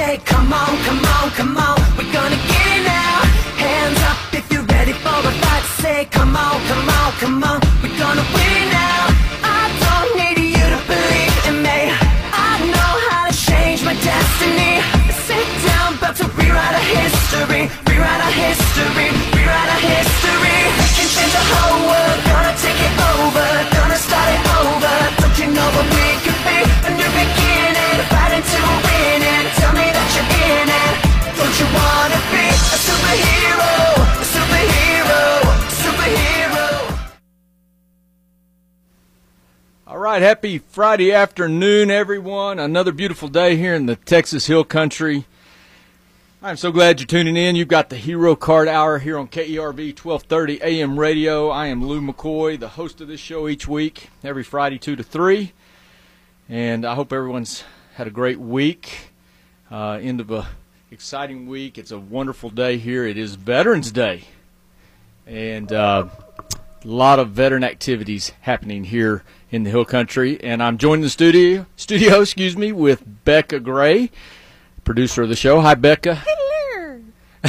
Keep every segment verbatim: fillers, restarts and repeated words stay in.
say, come on, come on, come on, we're gonna get it now. Hands up if you're ready for a fight. Say, come on, come on, come on, we're gonna win it now. I don't need you to believe in me. I know how to change my destiny. Sit down, about to rewrite our history. Rewrite our history, rewrite our history. We can change the whole world, gonna take it over, gonna start it over. Don't you know what we could be? A new beginning, fighting to win it. Tell me that you're in it. Don't you wanna be a superhero? A superhero, a superhero. All right, happy Friday afternoon, everyone. Another beautiful day here in the Texas Hill Country. I'm so glad you're tuning in. You've got the Hero Card Hour here on K E R V twelve thirty A M radio. I am Lou McCoy, the host of this show each week, every Friday two to three. And I hope everyone's had a great week, uh, end of a exciting week. It's a wonderful day here. It is Veterans Day. And uh, a lot of veteran activities happening here in the Hill Country. And I'm joined in the studio, studio excuse me, with Becca Gray, producer of the show. Hi, Becca. Hello.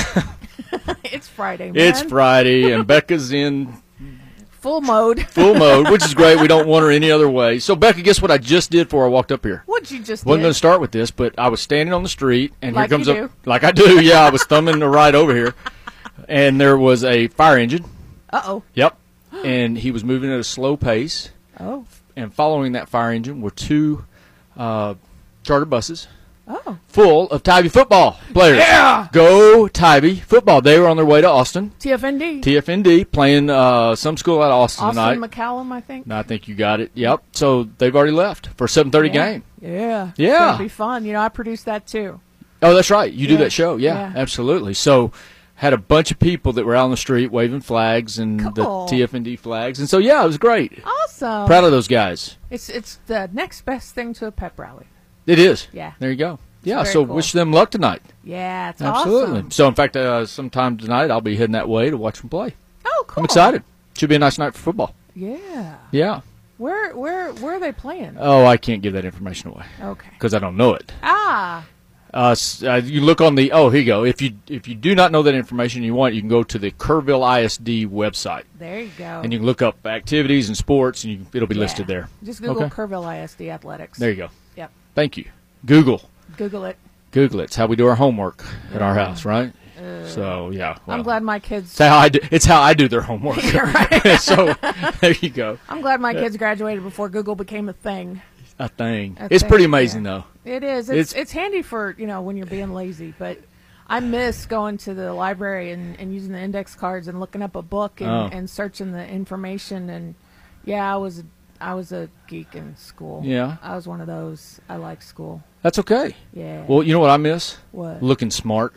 It's Friday, man. It's Friday, and Becca's in full mode. full mode, which is great. We don't want her any other way. So, Becca, guess what I just did before I walked up here? What'd you just Wasn't did? going to start with this, but I was standing on the street, and Like here comes you a do. like I do. Yeah, I was thumbing the right over here, and there was a fire engine. Uh-oh. Yep, and he was moving at a slow pace. Oh. And following that fire engine were two uh, charter buses. Oh. Full of Tybee football players. Yeah! Go Tybee football. They were on their way to Austin. T F N D. T F N D playing uh, some school out of Austin, Austin tonight. McCallum, I think. No, I think you got it. Yep. So they've already left for a seven thirty Yeah. game. Yeah. Yeah. It'll be fun. You know, I produced that too. Oh, that's right. You do Yeah. that show. Yeah, Yeah. absolutely. So had a bunch of people that were out on the street waving flags and Cool. the T F N D flags. And so, yeah, it was great. Awesome. Proud of those guys. It's it's the next best thing to a pep rally. It is. Yeah. There you go. Yeah, very so cool. wish them luck tonight. Yeah, it's Absolutely. awesome. So, in fact, uh, sometime tonight I'll be heading that way to watch them play. Oh, cool. I'm excited. Should be a nice night for football. Yeah. Yeah. Where where where are they playing? Oh, I can't give that information away Okay. because I don't know it. Ah. Uh, s- uh, you look on the, oh, here you go. If you if you do not know that information you want, you can go to the Kerrville I S D website. There you go. And you can look up activities and sports, and you, it'll be Yeah. listed there. Just Google Okay. Kerrville I S D Athletics. There you go. Yep. Thank you. Google. Google it. Google it. It's how we do our homework at our Yeah. house, right? Uh, So, yeah. I'm well, glad my kids. It's how I do, it's how I do their homework. You're right. So, there you go. I'm glad my kids graduated before Google became a thing. A thing. A It's thing, pretty amazing, yeah. though. It is. It's, it's handy for, you know, when you're being lazy, but I miss going to the library and, and using the index cards and looking up a book and, Oh. and searching the information. And yeah, I was I was a geek in school. Yeah. I was one of those. I like school. That's okay. Yeah. Well, you know what I miss? What? Looking smart.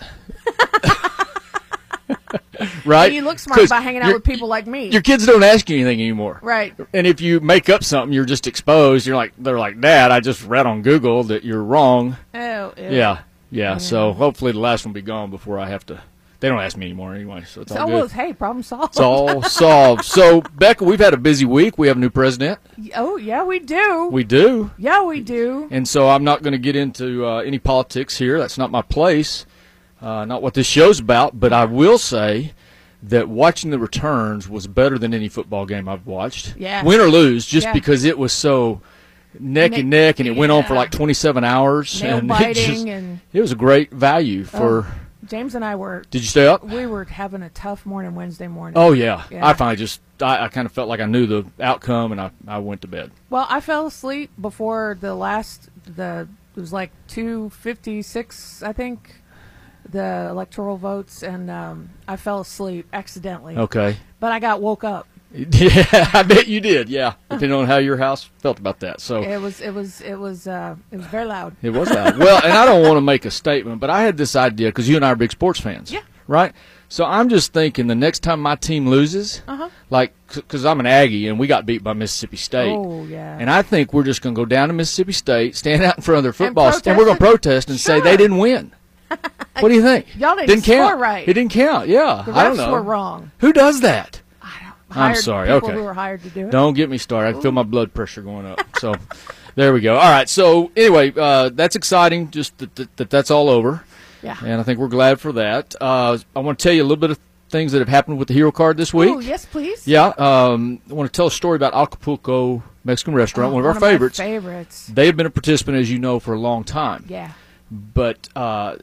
Right? And you look smart 'Cause by hanging out your- with people like me. Your kids don't ask you anything anymore. Right. And if you make up something, you're just exposed. You're like, they're like, Dad, I just read on Google that you're wrong. Oh, ew. Yeah. Yeah. So Yeah. hopefully the last one will be gone before I have to. They don't ask me anymore anyway, so it's all So, good. well, hey, problem solved. It's all solved. So, Becca, we've had a busy week. We have a new president. Oh, yeah, we do. We do. yeah, we do. And so I'm not going to get into uh, any politics here. That's not my place, uh, not what this show's about. But I will say that watching the returns was better than any football game I've watched. Yeah. Win or lose, just Yeah. because it was so neck Ne- and neck, and it went on for yeah. like twenty-seven hours. Nail and biting it, just, and it was a great value for. Oh. James and I were Did you stay up? we were having a tough morning Wednesday morning. Oh, yeah. Yeah. I finally just, I, I kind of felt like I knew the outcome, and I, I went to bed. Well, I fell asleep before the last the it was like two fifty-six, I think, the electoral votes, and um, I fell asleep accidentally. Okay. But I got woke up. Yeah, I bet you did. Yeah, depending on how your house felt about that. So It was it was it was uh, it was very loud. it was loud. Well, and I don't want to make a statement, but I had this idea because you and I are big sports fans. Yeah. Right. So I'm just thinking the next time my team loses, Uh-huh. like, because I'm an Aggie and we got beat by Mississippi State. Oh yeah. And I think we're just going to go down to Mississippi State, stand out in front of their football, and, protest we're going to it? protest and say Sure. they didn't win. What do you think? Y'all didn't count. score right. It didn't count. Yeah, the I don't refs know. were wrong. Who does that? I don't. I'm hired sorry, People okay. who were hired to do it. Don't get me started. I can feel my blood pressure going up. So, There we go. All right. So anyway, uh, that's exciting. Just that, that, that that's all over. Yeah. And I think we're glad for that. Uh, I want to tell you a little bit of things that have happened with the Hero Card this week. Oh, yes, please. Yeah. Um, I want to tell a story about Acapulco Mexican Restaurant, Oh, one of our my favorites. favorites. They have been a participant, as you know, for a long time. Yeah. But uh,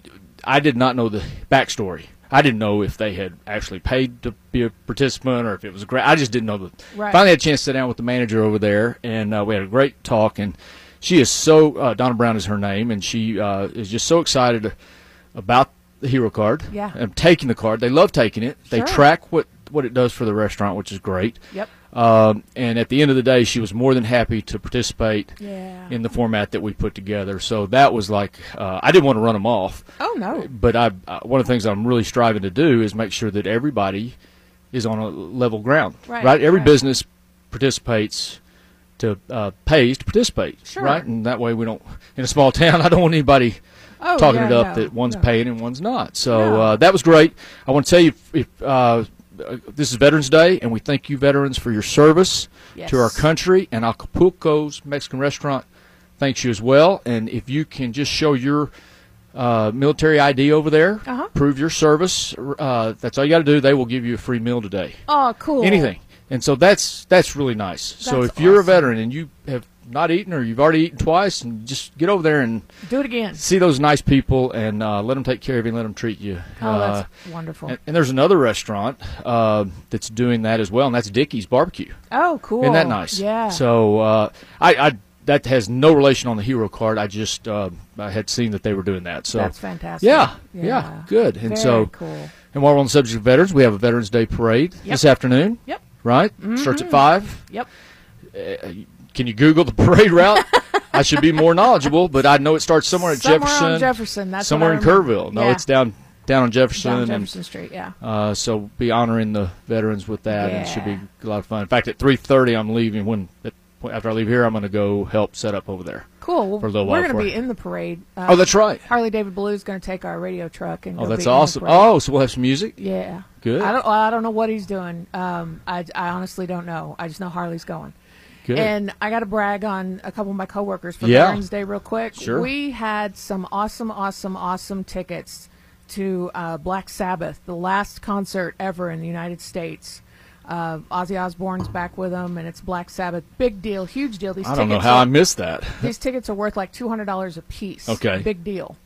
I did not know the backstory. I didn't know if they had actually paid to be a participant or if it was great. I just didn't know. The, Right. Finally had a chance to sit down with the manager over there, and uh, we had a great talk. And she is so, uh, Donna Brown is her name, and she uh, is just so excited about the Hero Card. Yeah. And taking the card. They love taking it. They Sure. track what, what it does for the restaurant, which is great. Yep. Um, and at the end of the day, she was more than happy to participate Yeah. in the format that we put together. So that was like, uh, I didn't want to run them off. Oh, no. But I, uh, one of the things I'm really striving to do is make sure that everybody is on a level ground. Right, Every right. business participates to uh, pays to participate. Sure. Right, and that way we don't. In a small town, I don't want anybody Oh, talking yeah, it up no, that one's no. paying and one's not. So No. uh, that was great. I want to tell you, if, if uh, uh, this is Veterans Day, and we thank you, veterans, for your service Yes. to our country. And Acapulco's Mexican Restaurant thanks you as well. And if you can just show your uh, military I D over there, Uh-huh. prove your service, uh, that's all you got to do. They will give you a free meal today. Oh, cool. Anything. And so that's that's really nice. So That's if you're a awesome. veteran and you have not eaten or you've already eaten twice, and just get over there and Do it again. see those nice people and uh, let them take care of you and let them treat you. Oh, Uh, that's wonderful. and, and there's another restaurant uh, that's doing that as well, and that's Dickey's Barbecue. Oh, cool. Isn't that nice? Yeah. So uh, I, I that has no relation on the Hero Card. I just uh, I had seen that they were doing that. So That's fantastic. yeah, yeah, good. And Very so, cool. and while we're on the subject of veterans, we have a Veterans Day parade this afternoon. Yep. Right? Starts at five. Yep. Uh, can you Google the parade route? I should be more knowledgeable, but I know it starts somewhere at Somewhere Jefferson. on Jefferson. That's somewhere what in I remember. Kerrville. No, Yeah. it's down down on Jefferson. Down and Jefferson Street, yeah. uh, so be honoring the veterans with that, and it should be Yeah. a lot of fun. In fact, at three thirty, I'm leaving. When at, after I leave here, I'm going to go help set up over there. Cool. Well, For a little we're while going to for be it. in the parade. Uh, Oh, that's right. Harley David Blue's going to take our radio truck and Oh, go that's be in the awesome. parade. Oh, so we'll have some music. Yeah. Good. I don't. I don't know what he's doing. Um, I, I honestly don't know. I just know Harley's going. Good. And I got to brag on a couple of my coworkers for Yeah. Veterans Day real quick. Sure. We had some awesome, awesome, awesome tickets to uh, Black Sabbath, the last concert ever in the United States. Uh, Ozzy Osbourne's back with them, and it's Black Sabbath. Big deal, huge deal. These I don't know tickets how are, I missed that. These tickets are worth like two hundred dollars a piece. Okay. Big deal.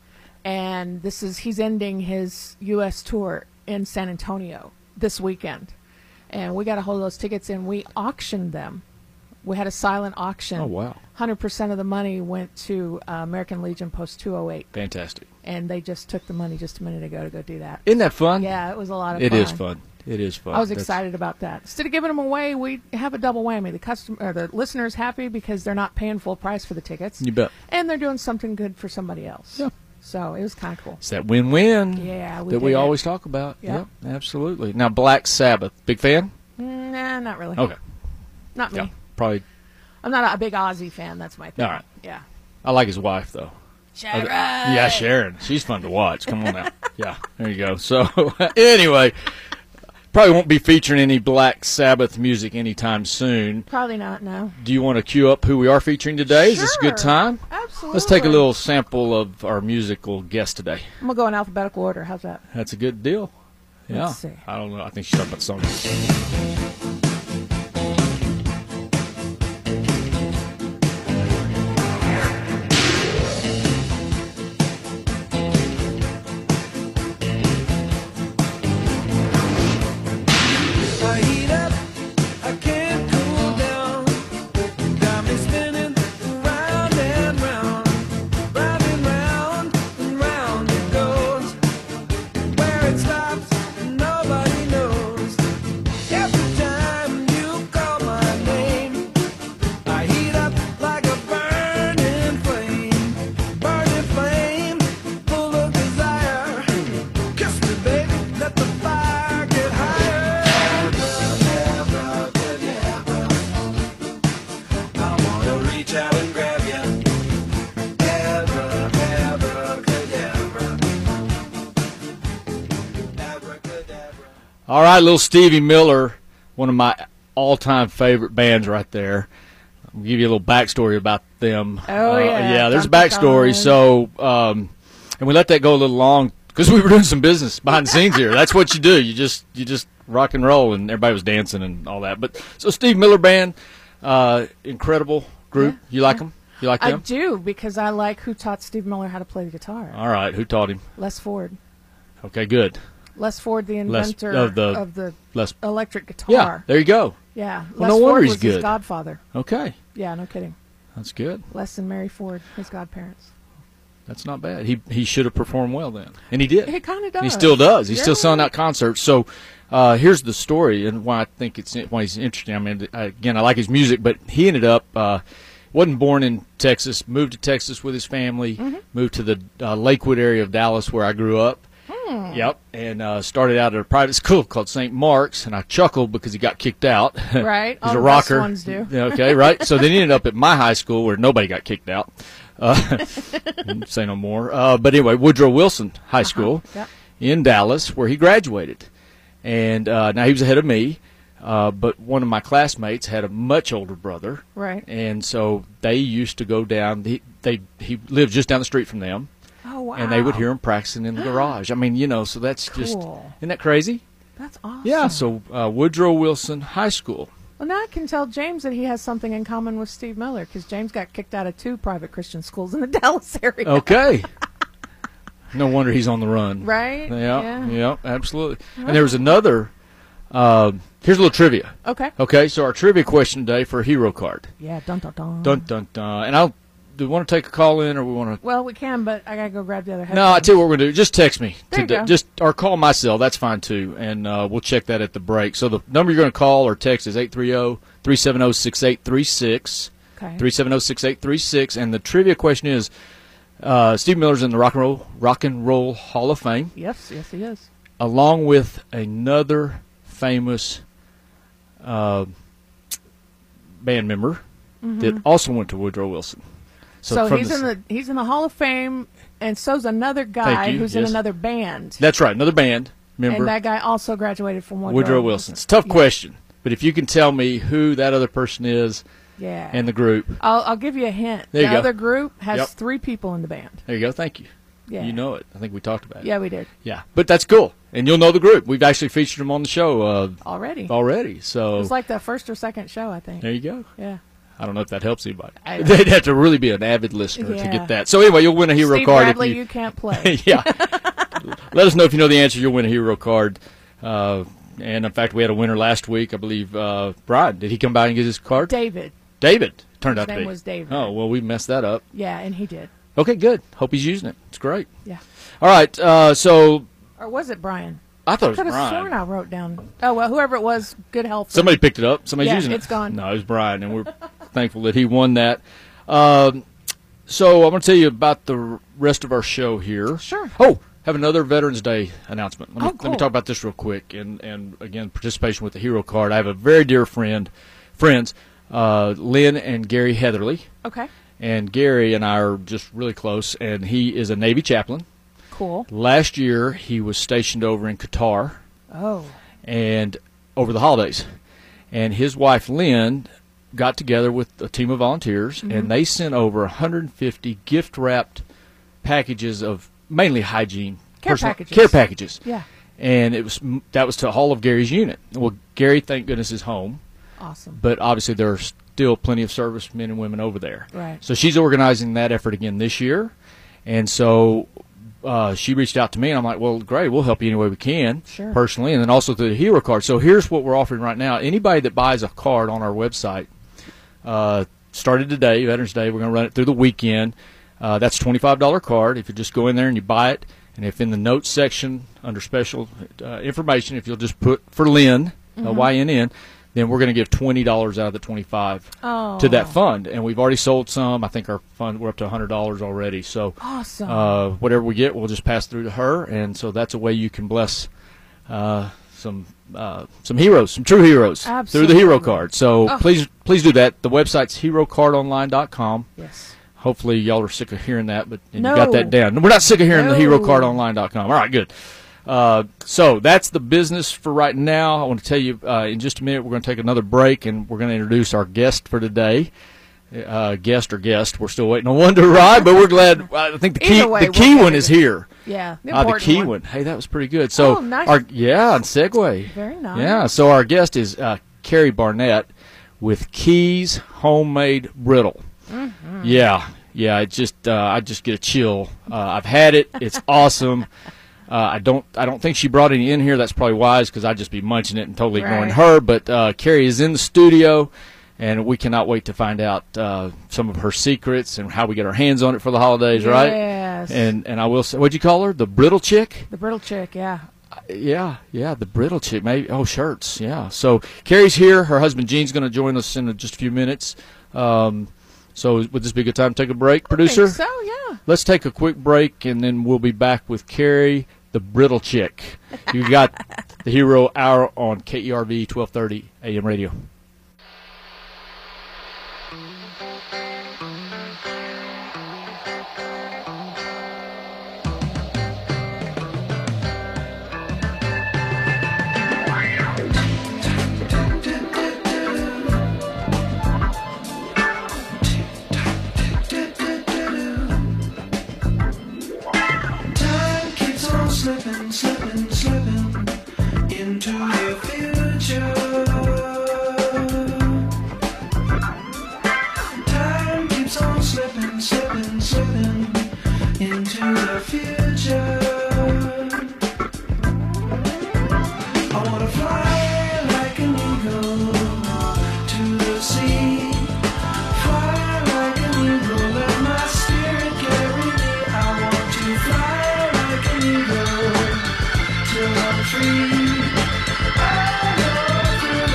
And this is he's ending his U S tour in San Antonio this weekend. And we got a hold of those tickets and we auctioned them. We had a silent auction. Oh, wow. one hundred percent of the money went to uh, American Legion Post two oh eight. Fantastic. And they just took the money just a minute ago to go do that. Isn't that fun? Yeah, it was a lot of It fun. is fun. It is fun. I was That's- excited about that. Instead of giving them away, we have a double whammy. The customer, or the listener's happy because they're not paying full price for the tickets. You bet. And they're doing something good for somebody else. Yeah. So it was kind of cool. It's that win-win Yeah, we that we did it. always talk about. Yeah. Yep, absolutely. Now, Black Sabbath, big fan? Mm, Nah, not really. Okay. Not me. Yeah, probably. I'm not a big Ozzy fan. That's my thing. All right. Yeah. I like his wife, though. Sharon. Yeah, Sharon. She's fun to watch. Come on now. Yeah, there you go. So, anyway, probably won't be featuring any Black Sabbath music anytime soon. Probably not. No. Do you want to cue up who we are featuring today? Is this a good Sure. time? Absolutely. Let's take a little sample of our musical guest today. I'm gonna go in alphabetical order. How's that? That's a good deal. Yeah. Let's see. I don't know. I think she's talking about songs. I heat up, I can't cool down. Got me spinning round and round, round and round and round it goes. Where it stops, nobody knows. Every time you call my name, I heat up like a burning flame, burning flame, full of desire. Kiss me, baby, let the fire get higher. I wanna reach out and grab you. Abracadabra. Abracadabra. All right, little Stevie Miller, one of my all-time favorite bands right there. I'll give you a little backstory about them. Oh, uh, yeah. Yeah, there's a Dun, dun, backstory. dun. So, um, and we let that go a little long because we were doing some business behind the scenes here. That's what you do. You just you just rock and roll, and everybody was dancing and all that. But so Steve Miller Band, uh, incredible group. Yeah, You like yeah. them? You like I them? do, because I like who taught Steve Miller how to play the guitar. All right. Who taught him? Les Ford. Okay, good. Les Ford, the Les- inventor of the- of the Les. electric guitar. Yeah, there you go. Yeah. Well, Les no Ford wonder he's was his good. godfather. Okay, Yeah, no kidding. that's good. Les and Mary Ford, his godparents. That's not bad. He he should have performed well then, and he did. He kind of does. And he still does. He's still Yeah. selling out concerts. So uh, here's the story and why I think it's why he's interesting. I mean, I- again, I like his music, but he ended up uh, wasn't born in Texas. Moved to Texas with his family. Mm-hmm. Moved to the uh, Lakewood area of Dallas, where I grew up. Hmm. Yep, and uh, started out at a private school called Saint Mark's, and I chuckled because he got kicked out. Right. He's All a the best rocker. ones do. Yeah, okay, right. So then he ended up at my high school where nobody got kicked out. Uh, say no more. Uh, but anyway, Woodrow Wilson High School Yep. in Dallas, where he graduated. And uh, now he was ahead of me, uh, but one of my classmates had a much older brother, Right. and so they used to go down. He, they he lived just down the street from them, Oh, wow. and they would hear him practicing in the garage. I mean, you know, so that's just Cool. isn't that crazy? That's awesome. Yeah. So uh, Woodrow Wilson High School. Well, now I can tell James that he has something in common with Steve Miller, because James got kicked out of two private Christian schools in the Dallas area. Okay. No wonder he's on the run. Right? Yeah, Yeah. yeah, absolutely. And there was another. Uh, here's a little trivia. Okay. Okay, so our trivia question today for a hero card. Yeah, dun dun dun. Dun dun dun. And I'll. Do we want to take a call in, or we want to? Well, we can, but I gotta go grab the other headphones. No, I tell you what we're gonna do. Just text me. There you today. go. Just or call my cell. That's fine too, and uh, we'll check that at the break. So the number you're gonna call or text is eight three zero, three seven zero, six eight three six. Okay. three seven zero, six eight three six. And the trivia question is: uh, Steve Miller's in the Rock and Roll Rock and Roll Hall of Fame, Yes, yes, he is. along with another famous uh, band member that also went to Woodrow Wilson. So, from he's the- in the he's in the Hall of Fame, and so's another guy Thank you, who's in yes. another band. That's right, another band member. And that guy also graduated from Woodrow, Woodrow Wilson. It's a tough Yeah. question, but if you can tell me who that other person is Yeah. in the group, I'll, I'll give you a hint. There you the go. other group has Yep. three people in the band. there you go. Thank you. Yeah. You know it. I think we talked about it. Yeah, we did Yeah, but that's cool, and you'll know the group. We've actually featured them on the show uh, already. already. It So was like the first or second show, I think. there you go. Yeah. I don't know if that helps anybody. I don't They'd have to really be an avid listener to Yeah. get that. So anyway, you'll win a hero Steve card Bradley, if you, you. can't play. Yeah. Let us know if you know the answer. You'll win a hero card. Uh, and in fact, we had a winner last week. I believe uh, Brian. Did he come by and get his card? David. David turned His out to name be. was David. Oh well, we messed that up. Yeah, and he did. Okay, good. Hope he's using it. It's great. Yeah. All right. Uh, so Or was it Brian? I thought it was Could have Brian. sworn I wrote down. Oh well, whoever it was, good health. Somebody picked it up. Somebody's Yeah, using it. it's gone. No, it was Brian, and we're thankful that he won that. Um, so I'm going to tell you about the rest of our show here. Sure. Oh, have another Veterans Day announcement. Let me, Oh, let me cool. talk about this real quick. And, and again, participation with the Hero Card. I have a very dear friend, friends, uh, Lynn and Gary Heatherly. Okay. And Gary and I are just really close, and he is a Navy chaplain. Cool. Last year, he was stationed over in Qatar Oh. and over the holidays. And his wife, Lynn, got together with a team of volunteers, Mm-hmm. and they sent over one hundred fifty gift-wrapped packages of mainly hygiene. Care packages. Care packages. Yeah. And it was that was to all of Gary's unit. Well, Gary, thank goodness, is home, Awesome. but obviously there are still plenty of servicemen and women over there. Right. So she's organizing that effort again this year, and so uh, she reached out to me, and I'm like, well, great, we'll help you any way we can, Sure. personally, and then also through the Hero Card. So here's what we're offering right now. Anybody that buys a card on our website, uh, started today, Veterans Day, we're going to run it through the weekend. Uh, that's a twenty-five dollars card. If you just go in there and you buy it, and if in the notes section under special uh, information, if you'll just put for Lynn, Mm-hmm. uh, Y N N, then we're going to give twenty dollars out of the twenty-five Oh. to that fund, and we've already sold some. I think our fund we're up to one hundred dollars already. So Awesome. uh, whatever we get, we'll just pass through to her, and so that's a way you can bless uh, some uh, some heroes, some true heroes through the Hero Absolutely. Card. So Oh. please please do that. The website's hero card online dot com. yes. Hopefully y'all are sick of hearing that, but and No. you got that down. We're not sick of hearing the No. hero card online dot com. All right, good. Uh, so that's the business for right now. I want to tell you uh, in just a minute we're going to take another break, and we're going to introduce our guest for today. uh, guest or guest. We're still waiting on one to arrive, but we're glad. I think the key Either way, the we'll key get one it. is here. Yeah, the Uh, the important key one. one. Hey, that was pretty good. So, Oh, nice. our yeah, and segue. Very nice. Yeah. So our guest is uh, Carrie Barnett with Keys Homemade Brittle. Mm-hmm. Yeah, yeah. It just uh, I just get a chill. Uh, I've had it. It's awesome. Uh, I don't I don't think she brought any in here. That's probably wise because I'd just be munching it and totally ignoring Right. her. But uh, Carrie is in the studio, and we cannot wait to find out uh, some of her secrets and how we get our hands on it for the holidays, right? Yes. And and I will say, what'd you call her? The brittle chick? the brittle chick, yeah. Yeah, yeah, the brittle chick. Maybe oh, shirts. Yeah. So Carrie's here. Her husband Gene's going to join us in just a few minutes. Um, so would this be a good time to take a break, producer? I think so, yeah. Let's take a quick break, and then we'll be back with Carrie, the brittle chick. You got the Hero Hour on K E R V twelve thirty A M radio. Time keeps on slipping, slipping, slipping into the future. Time keeps on slipping, slipping, slipping into the future. I wanna fly like an eagle to the sea. Fly like an eagle, let my spirit carry me. I want to fly like an eagle till I'm free. I go through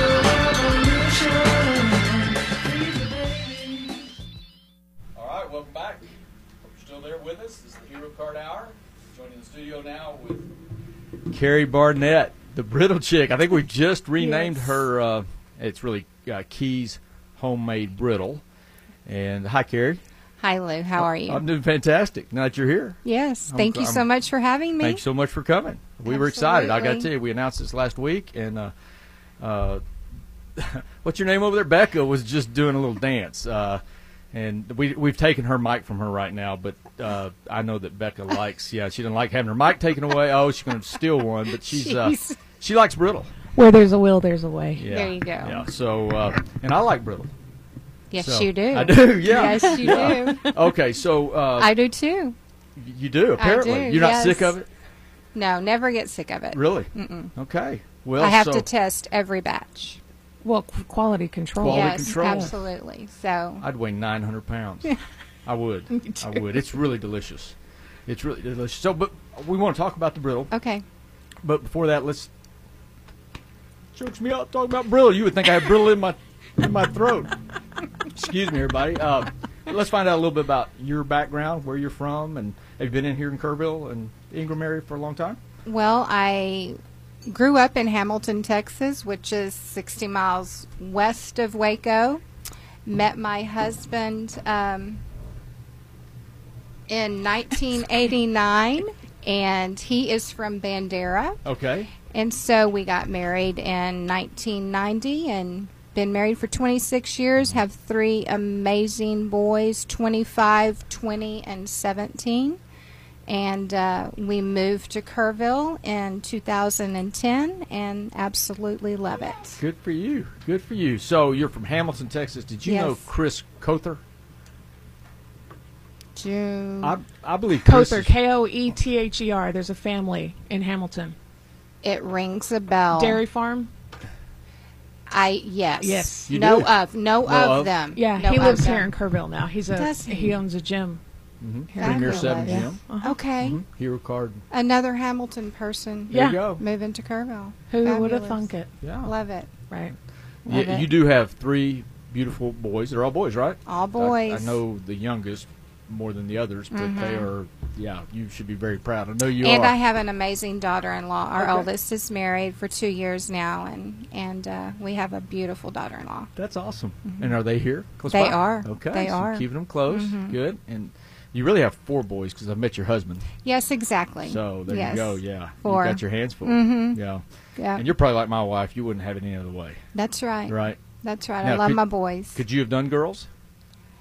the revolution. Free the baby. All right, welcome back. Hope you're still there with us. This is the Hero Card Hour. Joining the studio now with Carrie Barnett, the brittle chick. I think we just renamed Yes. her. Uh, it's really uh, Keys Homemade Brittle. And hi, Carrie. Hi, Lou. How are you? I'm doing fantastic. Now that you're here, yes. I'm- Thank you I'm- so much for having me. thanks so much for coming. We were excited. I got to Absolutely. tell you, we announced this last week, and uh, uh, what's your name over there? Becca was just doing a little dance. Uh, and we we've taken her mic from her right now, but uh, I know that Becca likes. Yeah, she doesn't like having her mic taken away. Oh, she's going to steal one, but she's uh, Jeez. she likes brittle. Where there's a will, there's a way. Yeah, There you go. Yeah. So uh, and I like brittle. Yes, So- you do. I do. Yeah. Yes, you Yeah. do. Okay, so uh, I do too. you do apparently. do, You're not yes. sick of it, No, never get sick of it. really? Mm-mm. Okay. Well, I have so to test every batch. Well, qu- quality control. Quality yes, control. absolutely. So, I'd weigh nine hundred pounds. I would. Me I too. would. It's really delicious. It's really delicious. So, but we want to talk about the brittle. okay. But before that, let's chokes me up talking about brittle. You would think I had brittle in my in my throat. Excuse me, everybody. Uh, let's find out a little bit about your background, where you're from, and have you been in here in Kerrville and Ingram area for a long time? Well, I grew up in Hamilton, Texas, which is sixty miles west of Waco. Met my husband um, in nineteen eighty-nine, and he is from Bandera. Okay. And so we got married in nineteen ninety and been married for twenty-six years, have three amazing boys, twenty-five, twenty, and seventeen. And uh, we moved to Kerrville in two thousand ten and absolutely love it. Good for you. Good for you. So you're from Hamilton, Texas. Did you know Yes. Chris Cother? June. I I believe Chris Cother, is- K O E T H E R. There's a family in Hamilton. It rings a bell. Dairy farm. I yes. Yes. You know do? of. Know, Know of, of? them. Yeah, Know he of lives them. here in Kerrville now. He's a Does he? he owns a gym. Mhm. Here Premier Fabulous. Seven Yeah. Gym. Uh-huh. Okay. Mhm. Hero Card. Another Hamilton person. There Yeah. you go. Moving to Kerrville. Who would have Fabulous. thunk it? Yeah. Love it. Right. Yeah, Love it. you do have three beautiful boys. They're all boys, right? All I- boys. I, know the youngest more than the others, but Mhm. they are. Yeah, you should be very proud. I know you and are. I have an amazing daughter-in-law. Our Okay. oldest is married for two years now, and and uh, we have a beautiful daughter-in-law. That's awesome. And are they here? Close They by? are. Okay. They so are. keeping them close. Mhm. Good. And you really have four boys because I've met your husband. Yes, exactly. So there yes. you go. Yeah. Four. You got your hands full. Mhm. Yeah. Yeah, And you're probably like my wife. You wouldn't have it any other way, that's right. right? That's right. Now, I love could- my boys. Could you have done girls?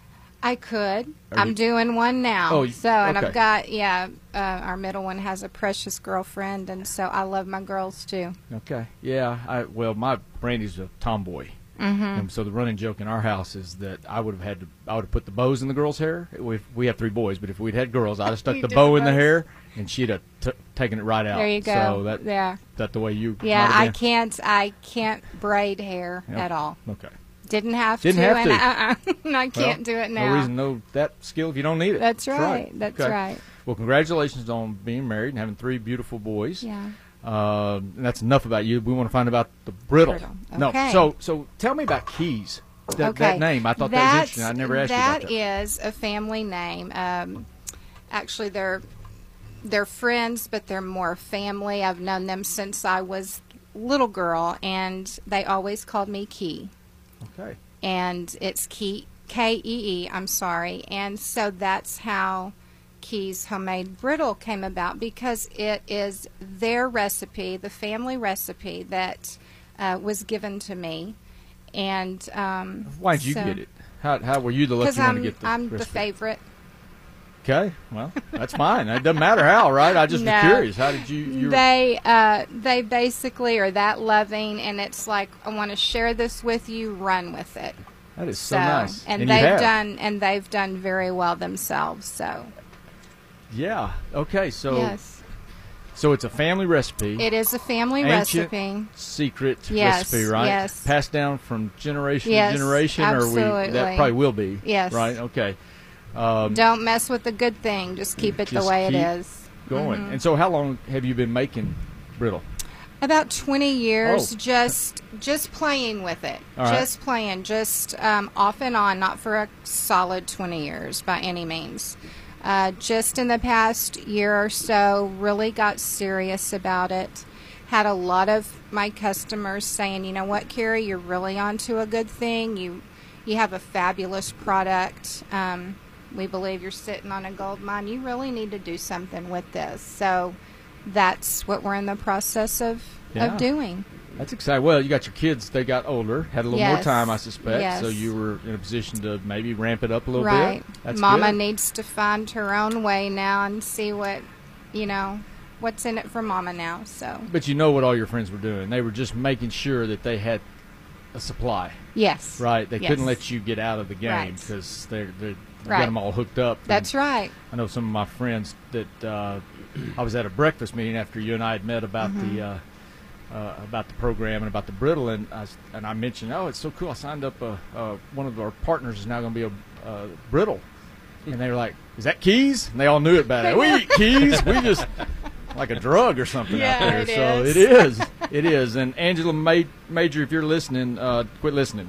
I could. Are I'm you- doing one now. Oh, you- so and okay. I've got yeah. Uh, our middle one has a precious girlfriend, and so I love my girls too. Okay. Yeah. I well, my Brandy's a tomboy, Mm-hmm. and so the running joke in our house is that I would have had to. I would have put the bows in the girls' hair. We we have three boys, but if we'd had girls, I'd have stuck You the did bow the in the bows. hair, and she'd have t- taken it right out. There you go. So that yeah. that the way you. Yeah, might have I been? can't. I can't braid hair Yep. at all. Okay. Didn't have Didn't to, have and to. I, uh-uh, I can't Well, do it now. No reason to know that skill if you don't need it. That's right. That's Okay. right. Well, congratulations on being married and having three beautiful boys. Yeah. Uh, and that's enough about you. We want to find about the brittle. Brittle. No. Okay. So so tell me about Keys. That, Okay. that name. I thought that was That's- interesting. I never asked you about that. That is a family name. Um, actually, they're they're friends, but they're more family. I've known them since I was little girl, and they always called me Key. Okay. And it's Key K E E. I'm sorry, and so that's how Key's homemade brittle came about, because it is their recipe, the family recipe that uh, was given to me. And um, Why did you so- get it? How, how were you the lucky Because one to I'm get the I'm the recipe? favorite. Okay. Well, that's fine. It doesn't matter how, right? I just No. was curious. How did you? you They uh, they basically are that loving, and it's like, I want to share this with you. Run with it. that is so, nice. and, you they've have. done and they've done very well themselves. So Yeah. Okay. So yes, so it's a family recipe. it is a family Ancient recipe. Secret Yes, recipe, right? yes. Passed down from generation Yes, to generation, or we that absolutely. probably will be. Yes. Right. Okay. Um, Don't mess with the good thing. Just keep it the Just way keep it is. going. Mhm. And so, how long have you been making brittle? About twenty years, Oh. just just playing with it, All right. just playing, just um, off and on, not for a solid twenty years by any means. Uh, just in the past year or so, really got serious about it. Had a lot of my customers saying, "You know what, Carrie, you're really onto a good thing. You you have a fabulous product. Um, we believe you're sitting on a gold mine. You really need to do something with this." So that's what we're in the process of, Yeah. of doing. That's exciting. Well, you got your kids; they got older, had a little more Yes. time, I suspect. Yes. So you were in a position to maybe ramp it up a little Right. bit. That's Mama good. needs to find her own way now and see what, you know, what's in it for Mama now. So, But you know what all your friends were doing? They were just making sure that they had a supply, yes. right? They Yes. couldn't let you get out of the game Right. because they're they Right. got them all hooked up. That's right. I know some of my friends that uh, I was at a breakfast meeting after you and I had met about Mm-hmm. the uh, uh, about the program and about the brittle, and I, s- and I mentioned, oh, it's so cool. I signed up. Uh, uh, one of our partners is now going to be a uh, brittle, and they were like, "Is that Keys?" And they all knew it about it. We eat Keys. We just like a drug or something Yeah, out there. it so is. it is. It is. And Angela Ma- Major, if you're listening, uh, quit listening.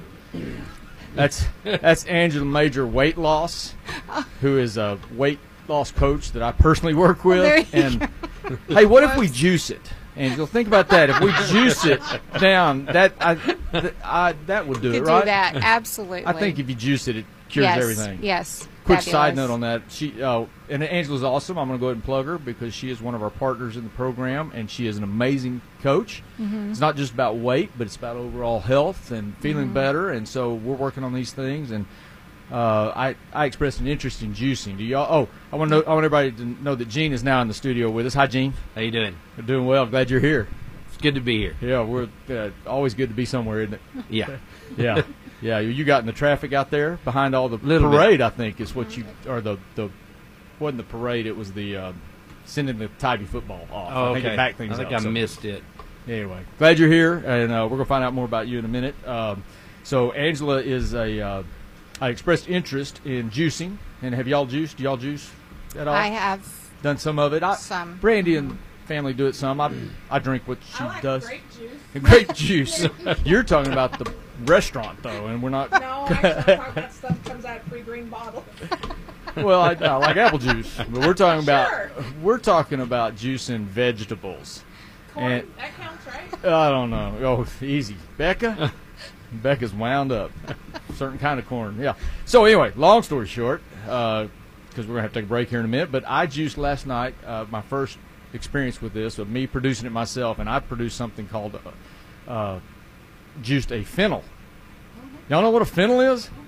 That's that's Angela Major Weight Loss, who is a weight loss coach that I personally work with. there you and hey, what if we juice it, Angela? Think about that. If we juice it down, that I, th- I that would do Could it, do right? that. Absolutely. I think if you juice it, it cures yes. everything. Yes. Quick side Fabulous. note on that. She uh, and Angela's awesome. I'm going to go ahead and plug her because she is one of our partners in the program, and she is an amazing coach. Mm-hmm. It's not just about weight, but it's about overall health and feeling Mm-hmm. better. And so we're working on these things. And uh, I I expressed an interest in juicing. Do y'all? Oh, I want to know. I want everybody to know that Gene is now in the studio with us. Hi, Gene. How you doing? We're doing well. Glad you're here. It's good to be here. Yeah, we're uh, always good to be somewhere, isn't it? Yeah. Yeah, yeah. You got in the traffic out there behind all the Little bit. parade. I think is what you or the the wasn't the parade. It was the uh, sending the Tybee football off. Oh, I think okay. it backed things I think up, I so- missed it. Anyway, glad you're here, and uh, we're gonna find out more about you in a minute. Um, so Angela is a. Uh, I expressed interest in juicing, and have y'all juiced? Do y'all juice at all? I have Done some of it. I, some. Brandy and family do it some. I I drink what she I like does. grape juice. Grape juice. You're talking about the restaurant though, and we're not. No, actually, I'm talking about stuff that comes out of pre-green bottles. Well, I, I like apple juice, but we're talking about Sure. we're talking about juicing vegetables. Corn, And- that counts, right? I don't know. Oh, easy, Becca. Becca's wound up. Certain kind of corn. Yeah. So anyway, long story short, because we're gonna have to take a break here in a minute. But I juiced last night. Uh, my first experience with this, of me producing it myself, and I produced something called uh, uh, juiced a fennel. Y'all know what a fennel is?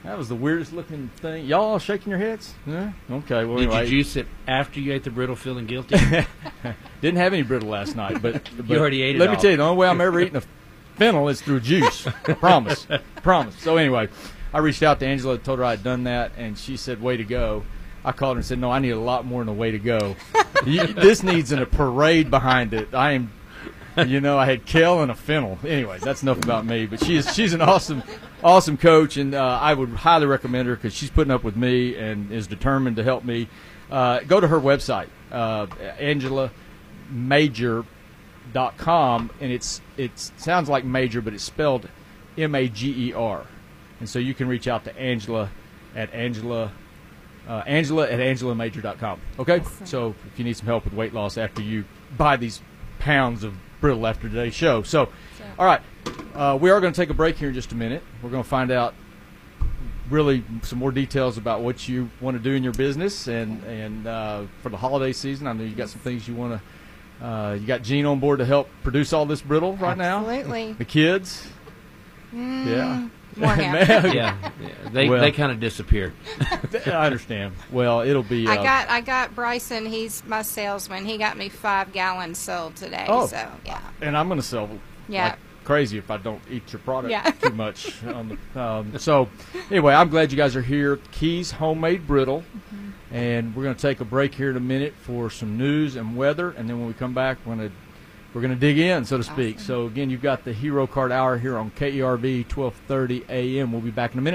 That was the weirdest looking thing. Y'all all shaking your heads? Yeah. Okay. Well, Did anyway. you juice it after you ate the brittle, feeling guilty? Didn't have any brittle last night, but, but already ate it Let me all. tell you, the only way I'm ever eating a fennel is through juice. I promise. Promise. So anyway, I reached out to Angela, told her I had done that, and she said, "Way to go." I called her and said, "No, I need a lot more than a way to go. You, this needs an, a parade behind it. I am." You know, I had kale and a fennel. Anyways, that's enough about me. But she is, she's an awesome, awesome coach, and uh, I would highly recommend her because she's putting up with me and is determined to help me. Uh, go to her website, uh, angela major dot com, and it's it sounds like major, but it's spelled M A G E R. And so you can reach out to Angela at Angela, uh, Angela at angela major dot com. Okay? Awesome. So if you need some help with weight loss after you buy these pounds of brittle after today's show. So, all right, uh, we are going to take a break here in just a minute. We're going to find out really some more details about what you want to do in your business, and and uh, for the holiday season, I know you got some things you want to. Uh, you got Gene on board to help produce all this brittle right now. Absolutely. The kids, Mm, yeah. More now. Man, yeah, yeah. They Well- they kind of disappeared. I understand. Well, it'll be. Uh, I got I got Bryson. He's my salesman. He got me five gallons sold today. Oh. So yeah, and I'm going to sell Yeah. like crazy if I don't eat your product Yeah. too much. On the, um, so, anyway, I'm glad you guys are here. Keys Homemade Brittle. Mm-hmm. And we're going to take a break here in a minute for some news and weather. And then when we come back, we're going to we're going to dig in, so to speak. Awesome. So, again, you've got the Hero Card Hour here on K E R V, twelve thirty a m We'll be back in a minute.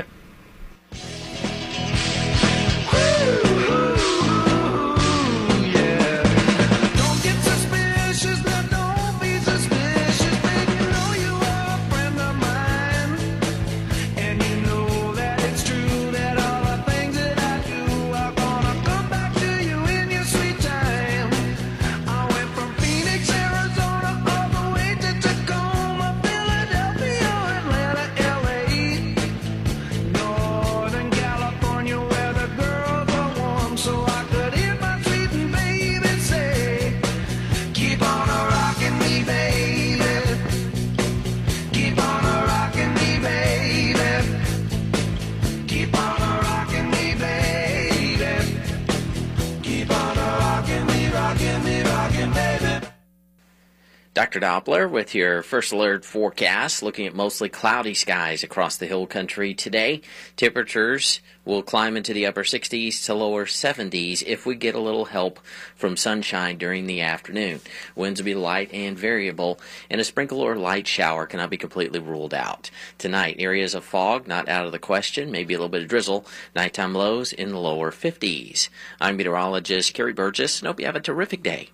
Don't get suspicious, now don't be suspicious, baby. You know you are a friend of mine, and you know that it's true that all the things that I do are gonna come back to you in your sweet time. I went from Phoenix, Arizona, all the way to Tacoma, Philadelphia, Atlanta, L A, Northern California, where the girls are warm, so I could hear my sweet baby say, keep on a rockin' me, baby. Keep on a rockin' me, baby. Keep on a rockin' me, baby. Keep on a rockin' me, rockin' me, rockin' baby. Doctor Doppler with your first alert forecast, looking at mostly cloudy skies across the hill country today. Temperatures will climb into the upper sixties to lower seventies if we get a little help from sunshine during the afternoon. Winds will be light and variable, and a sprinkle or light shower cannot be completely ruled out. Tonight, areas of fog not out of the question, maybe a little bit of drizzle. Nighttime lows in the lower fifties. I'm meteorologist Kerry Burgess, and hope you have a terrific day.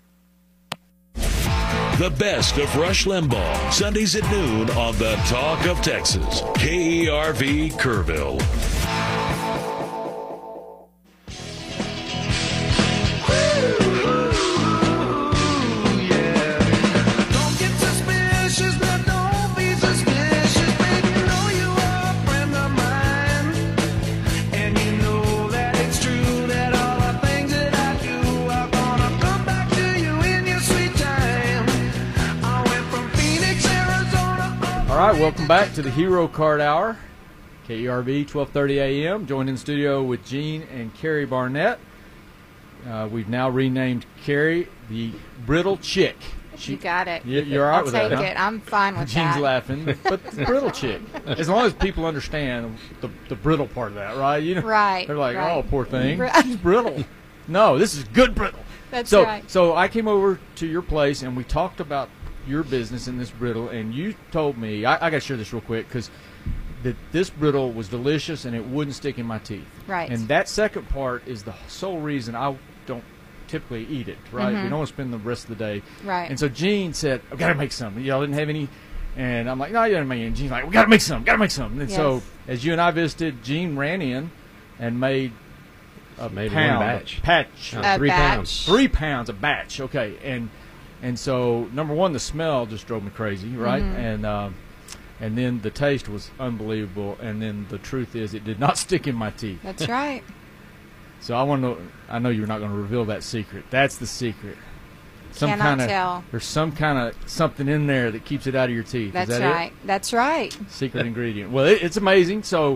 The best of Rush Limbaugh, Sundays at noon on The Talk of Texas, K E R V Kerrville. Don't get suspicious, now don't be suspicious, baby. You know you are a friend of mine, and you know that it's true that all the things that I do are gonna come back to you in your sweet time. I went from Phoenix, Arizona. All right, welcome back to the Hero Card Hour, K E R V, twelve thirty a m Joined in studio with Gene and Carrie Barnett. Uh, we've now renamed Carrie the Brittle Chick. you got it. You- You're all right I'll with take that, huh? it. I'm fine with Gene's that. laughing, but the brittle chick. As long as people understand the, the brittle part of that, right? You know, Right, They're like, right. oh, poor thing, Bri- she's brittle. No, this is good brittle. That's so, right. So I came over to your place and we talked about your business in this brittle, and you told me I, I got to share this real quick because that this brittle was delicious and it wouldn't stick in my teeth. Right. And that second part is the sole reason I don't typically eat it. Right. Mhm. We don't want to spend the rest of the day. Right. And so Gene said, "I've got to make some." Y'all didn't have any, and I'm like, "No, you didn't make any." And Gene's like, "We got to make some. Got to make some." And so Yes. as you and I visited, Gene ran in and made a Made one pound, batch. a patch, Uh, A three batch. pounds. three pounds a batch. Okay, and and so number one, the smell just drove me crazy, right? Mhm. And um, and then the taste was unbelievable. And then the truth is, it did not stick in my teeth. That's right. So I want to. I know you're not going to reveal that secret. That's the secret. Some Cannot kind of tell. there's some kind of something in there that keeps it out of your teeth. That's Is that right. That's right. it? Secret ingredient. Well, it, it's amazing. So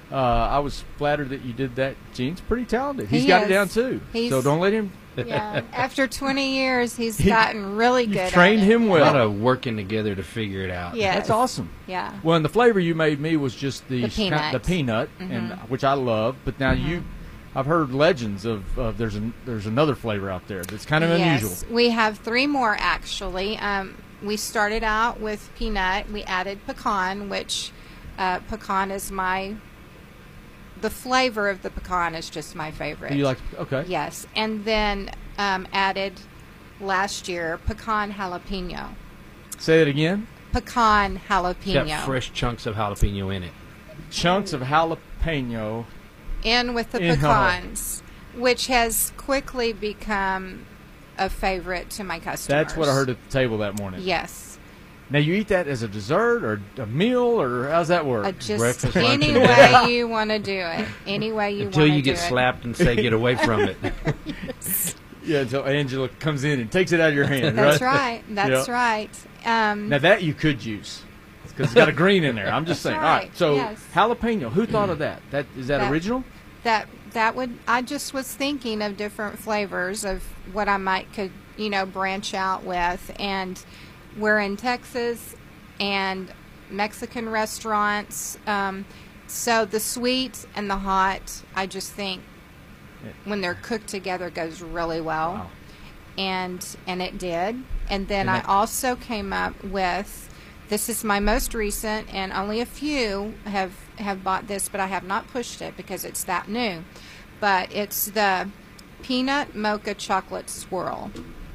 Uh, I was flattered that you did that. Gene's pretty talented. He's He got is. it down too. He's- So don't let him. Yeah. After twenty years, he's gotten really You've good. at trained it. him A well. lot of working together to figure it out. Yes. That's awesome. Yeah. Well, and the flavor you made me was just the The kind- peanut. Mm-hmm. the peanut, and which I love. But now you, I've heard legends of, of there's an, there's another flavor out there that's kind of yes. unusual. We have three more actually. Um, we started out with peanut. We added pecan, which uh, pecan is my. The flavor of the pecan is just my favorite. Do you like? Okay. Yes, and then um, added last year pecan jalapeno. Say it again. Pecan It's jalapeno. got fresh chunks of jalapeno in it. Chunks of jalapeno. in with the In- pecans, which has quickly become a favorite to my customers. That's what I heard at the table that morning. Yes. Now you eat that as a dessert or a meal or how's that work? Uh, just Breakfast, lunch, any and way dinner. you want to do it. Any way you Until want to you do get it. slapped and say, get away from it. Yeah, until Angela comes in and takes it out of your hand. That's right. right. That's Yeah. right. Um, Now that you could use because it's got a green in there. I'm just That's saying. All right. right, So yes. jalapeno. Who thought of that? That is that, That- original? that that would I just was thinking of different flavors of what I might could you know branch out with, and we're in Texas and Mexican restaurants, um, so the sweet and the hot I just think when they're cooked together goes really well. Wow. and and it did. And then And I that- also came up with, this is my most recent, and only a few have have bought this, but I have not pushed it because it's that new. But it's the peanut mocha chocolate swirl.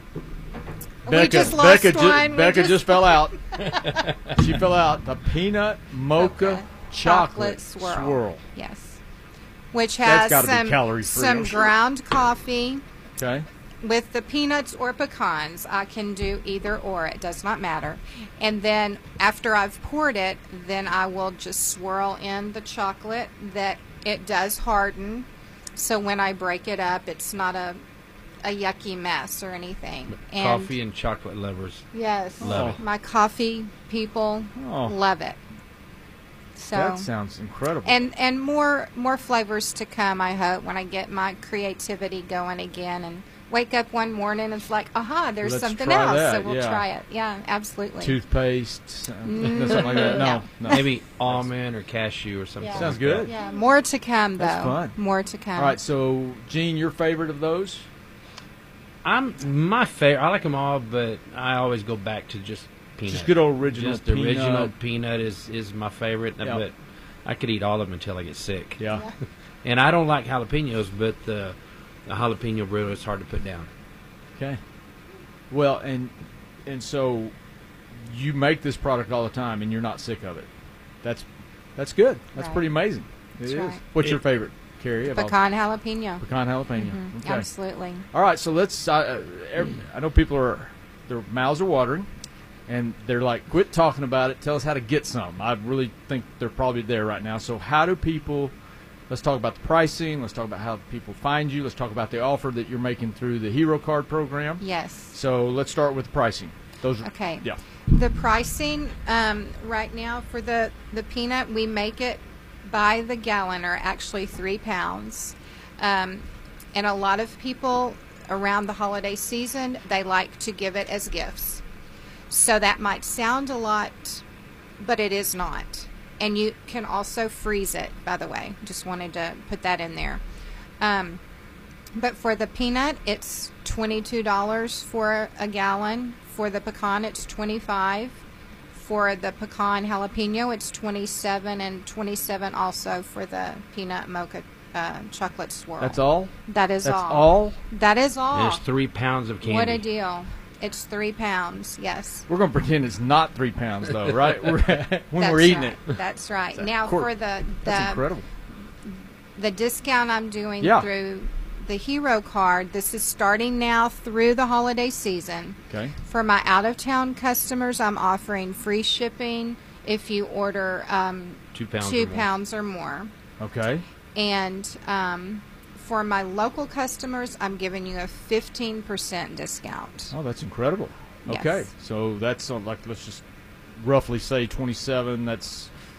we just lost Becca, ju- one. We Becca just, just- fell out. She fell out. The peanut mocha Mocha chocolate, swirl. swirl. Yes. Which That's has gotta be some calorie-free, some I'm sure. ground coffee. Okay. With the peanuts or pecans, I can do either or. It does not matter. And then after I've poured it, then I will just swirl in the chocolate that it does harden. So when I break it up, it's not a a yucky mess or anything. And Coffee and chocolate lovers. yes, Love it. my coffee people Oh. love it. So That sounds incredible. and and more more flavors to come, I hope, when I get my creativity going again and wake up one morning and it's like, aha, there's Let's something try else, that, so we'll yeah. try it. Yeah, absolutely. Toothpaste, something like that. No, no. Maybe almond or cashew or something. Yeah. Sounds like good. that. Yeah, more to come though. That's fun. More to come. All right. So, Gene, your favorite of those? I'm my favorite. I like them all, but I always go back to just peanut. Just good old original Just the peanut. original peanut is is my favorite. Yeah. But I could eat all of them until I get sick. Yeah. And I don't like jalapenos, but the, the jalapeno burrito is hard to put down. Okay. Well, and and so you make this product all the time, and you're not sick of it. That's that's good. That's Right. pretty amazing. It That's is. right. What's your It- favorite, Carrie? of all- Pecan jalapeno. Pecan jalapeno. Mhm, Okay. Absolutely. All right. So let's. Uh, every, I know people are their mouths are watering, and they're like, "Quit talking about it. Tell us how to get some." I really think they're probably there right now. So how do people? Let's talk about the pricing. Let's talk about how people find you. Let's talk about the offer that you're making through the Hero Card program. Yes. So let's start with pricing. Those are, Okay. Yeah. The pricing um, right now for the, the peanut, we make it by the gallon, or actually three pounds. Um, and a lot of people around the holiday season, they like to give it as gifts. So that might sound a lot, but it is not. And you can also freeze it, by the way. Just wanted to put that in there. Um, but for the peanut, it's twenty-two dollars for a gallon. For the pecan, it's twenty-five dollars. For the pecan jalapeno, it's twenty-seven dollars, and twenty-seven dollars also for the peanut mocha uh, chocolate swirl. That's all. That is That's all. all. That is all. And it's three pounds of candy. What a deal. It's three pounds, yes. We're going to pretend it's not three pounds, though, right? We're, when That's we're eating right. it. That's right. That Now court- for the That's the incredible. the discount I'm doing Yeah. through the Hero Card, this is starting now through the holiday season. Okay. For my out-of-town customers, I'm offering free shipping if you order um, Two pounds two or more. pounds or more. Okay. And um, for my local customers, I'm giving you a fifteen percent discount. Oh, that's incredible. Okay. Yes. So that's uh, like, let's just roughly say twenty-seven. That's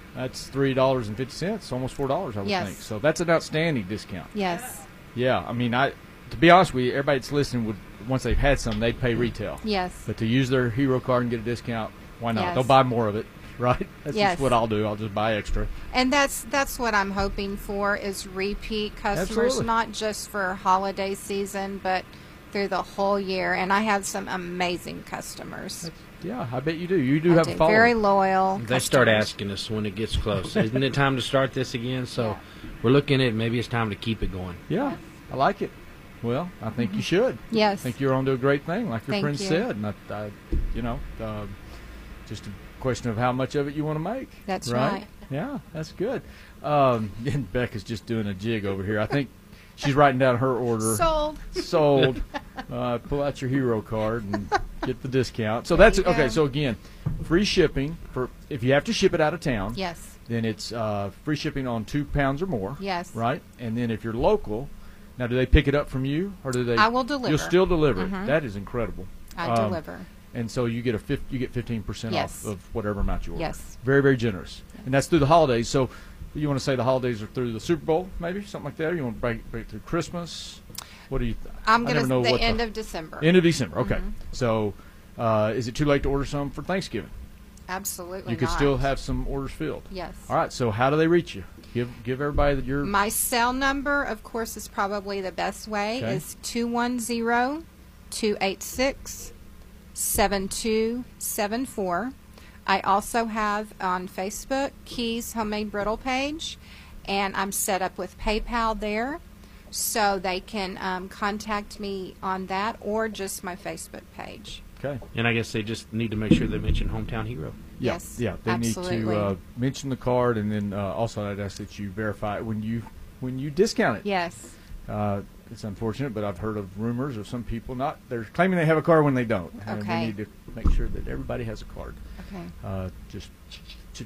That's three dollars and fifty cents, almost four dollars, I would Yes. think. So that's an outstanding discount. Yes. Yeah, I mean, I to be honest with you, everybody that's listening would once they've had some, they'd pay retail. Yes. But to use their hero card and get a discount, why not? Yes. They'll buy more of it, right? That's Yes. just what I'll do. I'll just buy extra. And that's that's what I'm hoping for is repeat customers, Absolutely. not just for holiday season, but through the whole year. And I have some amazing customers. Yeah, I bet you do. You do I have do. a following. Very loyal. They start customers. asking us when it gets close. Isn't it time to start this again? So Yeah. we're looking at maybe it's time to keep it going. Yeah, I like it. Well, I think you should. Yes. I think you're on to a great thing, like your Thank friend you. said. And I, I, you know, uh, just a question of how much of it you want to make. That's right. right. Yeah, that's good. Um, and Becca's just doing a jig over here. I think she's writing down her order. Sold. Sold. Uh, pull out your hero card and get the discount. So that's you okay. go. So again, free shipping for if you have to ship it out of town. Yes. Then it's uh, free shipping on two pounds or more. Yes. Right. And then if you're local, now do they pick it up from you or do they? I will deliver. You'll still deliver it. Mhm. That is incredible. I Um, deliver. And so you get a fif- you get fifteen percent Yes. off of whatever amount you order. Yes. Very very generous. And that's through the holidays. So you want to say the holidays are through the Super Bowl, maybe something like that. Or you want to break break through Christmas? What do you? Th- I'm I going never know to the what end of December. End of December. Okay. Mhm. So uh, is it too late to order some for Thanksgiving? Absolutely You could not. still have some orders filled. Yes. All right. So how do they reach you? Give give everybody that your My cell number, of course, is probably the best way. Okay. Is two one zero, two eight six, seven two seven four. I also have on Facebook Keys Homemade Brittle page, and I'm set up with PayPal there, so they can um, contact me on that or just my Facebook page. okay. And I guess they just need to make sure they mention Hometown Hero. Yeah, Yes, yeah. They absolutely. need to uh, mention the card, and then uh, also I'd ask that you verify it when you when you discount it. Yes. Uh, it's unfortunate, but I've heard of rumors of some people not they're claiming they have a card when they don't. And we Okay. need to make sure that everybody has a card. Okay. Uh, just ch-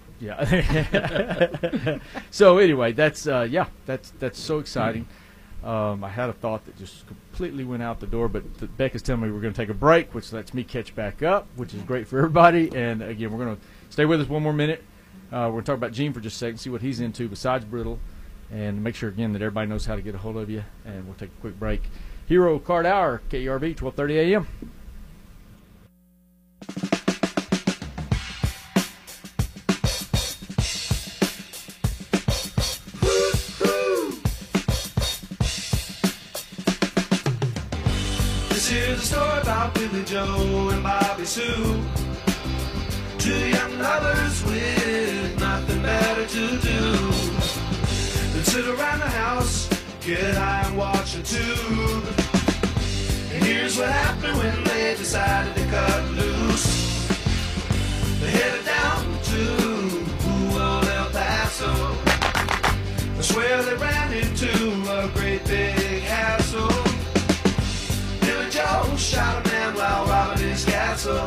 yeah. So anyway, that's uh, yeah, that's that's so exciting. Um, I had a thought that just completely went out the door, but th- Becca's telling me we're going to take a break, which lets me catch back up, which is great for everybody. And again, we're going to stay with us one more minute. Uh, we're going to talk about Gene for just a second, see what he's into besides Brittle, and make sure again that everybody knows how to get a hold of you. And we'll take a quick break. Hero Card Hour, K E R V, twelve thirty a m This is a story about Billy Joe and Bobby Sue. Two young lovers with nothing better to do than sit around the house, get high and watch a tube. And here's what happened when they decided to cut loose. They headed down to old El Paso. I swear they ran into a great big hassle. Billy Joe shot a man while robbing his castle.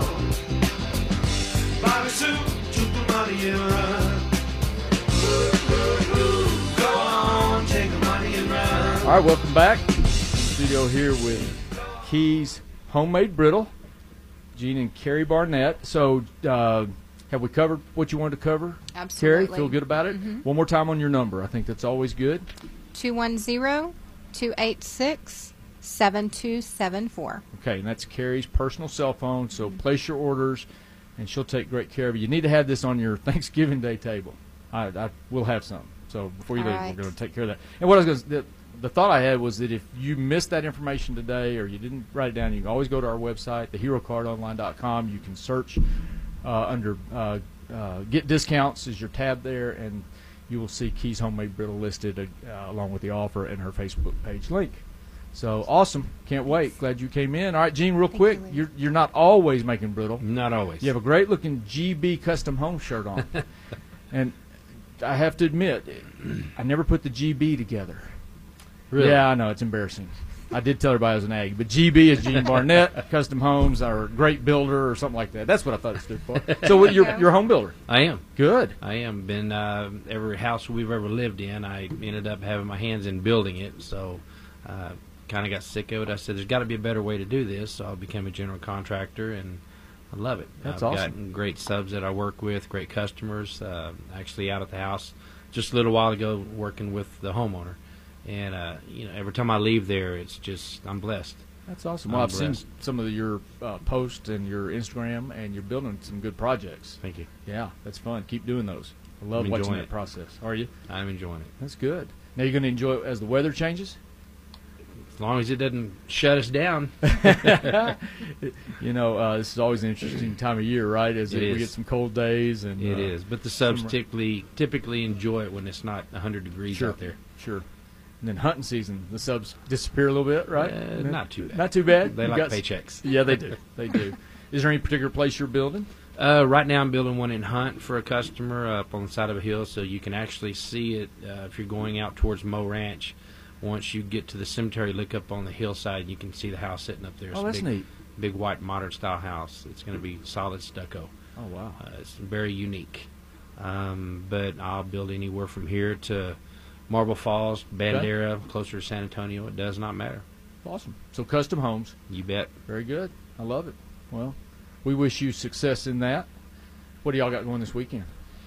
Bobby Sue took the money and run. Ooh, ooh, ooh. Go on, take the money and run. All right, welcome back. Studio here with Keys Homemade Brittle, Gene and Carrie Barnett. So, uh, have we covered what you wanted to cover? Absolutely. Carrie, feel good about it? One more time on your number. I think that's always good. two one zero, two eight six, seven two seven four. Okay, and that's Carrie's personal cell phone. So place your orders, and she'll take great care of you. You need to have this on your Thanksgiving Day table. I, I will have some. So before you All leave, right. we're going to take care of that. And what I was going to the, the thought I had was that if you missed that information today or you didn't write it down, you can always go to our website, the hero card online dot com. You can search uh, under uh, uh, Get Discounts is your tab there, and you will see Keys Homemade Brittle listed uh, along with the offer and her Facebook page link. So awesome! Can't wait. Glad you came in. All right, Gene, real Thank quick, you, Lee. you're you're not always making brittle. Not always. You have a great looking G B Custom Home shirt on, and I have to admit, I never put the G B together. Really? Yeah, I know it's embarrassing. I did tell everybody I was an ag, but G B is Gene Barnett Custom Homes, or a great builder, or something like that. That's what I thought it stood for. So what, you're you're a home builder. I am. Good. I am. Been uh, every house we've ever lived in, I ended up having my hands in building it. So, uh, kind of got sick of it. I said, "There's got to be a better way to do this." So I became a general contractor and I love it. That's I've awesome. got great subs that I work with, great customers. Uh, actually, out at the house just a little while ago, working with the homeowner, and uh, you know, every time I leave there, it's just I'm blessed. That's awesome. I'm Well, I've seen blessed. some of your uh, posts and your Instagram, and you're building some good projects. Thank you. Yeah, that's fun. Keep doing those. I love I'm watching enjoying that it. process. Are you? I'm enjoying it. That's good. Now you're going to enjoy it as the weather changes? As long as it doesn't shut us down. You know, uh, this is always an interesting time of year, right? As It we is. get some cold days. and It uh, is, but the subs summer- typically typically enjoy it when it's not one hundred degrees Sure. out there. Sure. And then hunting season, the subs disappear a little bit, right? Uh, not too bad. Not too bad. They You like got s- paychecks. Yeah, they do. They do. Is there any particular place you're building? Uh, right now, I'm building one in Hunt for a customer up on the side of a hill, so you can actually see it uh, if you're going out towards Mo Ranch. Once you get to the cemetery, look up on the hillside, you can see the house sitting up there. It's Oh, a that's big, neat. Big white modern style house. It's going to be solid stucco. Oh, wow. Uh, it's very unique. Um, but I'll build anywhere from here to Marble Falls, Bandera, closer to San Antonio. It does not matter. Awesome. So custom homes. You bet. Very good. I love it. Well, we wish you success in that. What do y'all got going this weekend?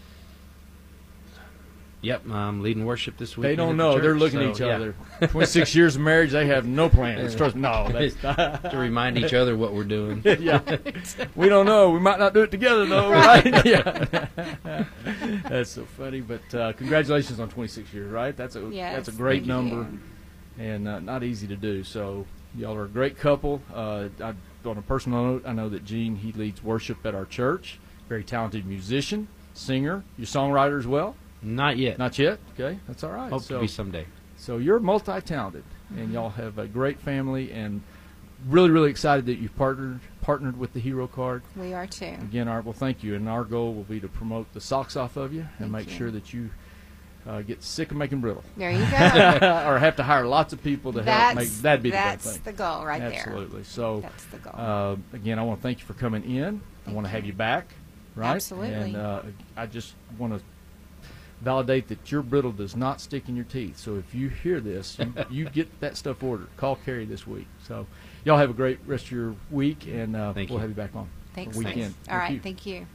Yep, I'm leading worship this week. They don't know. They're looking at each other. twenty-six years of marriage, they have no plans. Trust me. No, that's to remind each other what we're doing. yeah. We don't know. We might not do it together, though, right? Yeah. That's so funny. But uh, congratulations on twenty-six years, right? That's a Yes, that's a great thank you. number, and uh, not easy to do. So y'all are a great couple. Uh, I, on a personal note, I know that Gene, he leads worship at our church. Very talented musician, singer. You songwriter as well? Not yet. Not yet. Okay, that's all right. Hope so, to be someday. So you're multi-talented, and y'all have a great family, and really, really excited that you've partnered partnered with the Hero Card. We are too. Again, Art, well, thank you, and our goal will be to promote the socks off of you and Thank make you. sure that you uh, get sick of making brittle, There you go. or have to hire lots of people to help that's make that'd be the that's best thing. the goal right Absolutely. So, there. That's the goal. uh, again, I want to thank you for coming in. I Thank want to you. have you back, right? Absolutely. And uh, I just want to validate that your brittle does not stick in your teeth. So if you hear this, you, you get that stuff ordered. Call Carrie this week. So y'all have a great rest of your week, and uh, Thank we'll you. have you back on Thanks. the weekend. All Thank right. you. Thank you.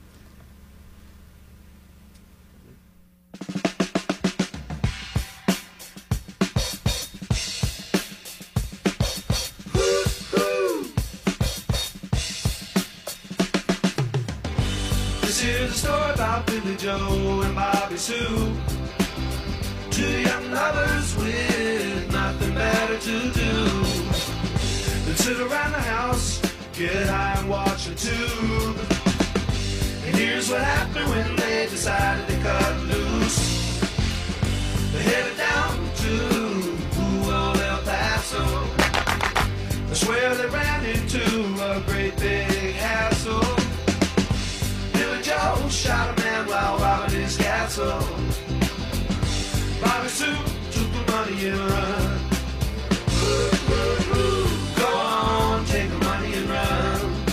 This is a story about Billy Joe and Bobby Sue. Two young lovers with nothing better to do than sit around the house, get high and watch a tube. And here's what happened when they decided to cut loose. They headed down to old El Paso. That's where they ran into a great big hassle. Billy Joe shot a man while robbing his castle. Bobby Sue took the money and run. Ooh, ooh, ooh. Go on, take the money and run.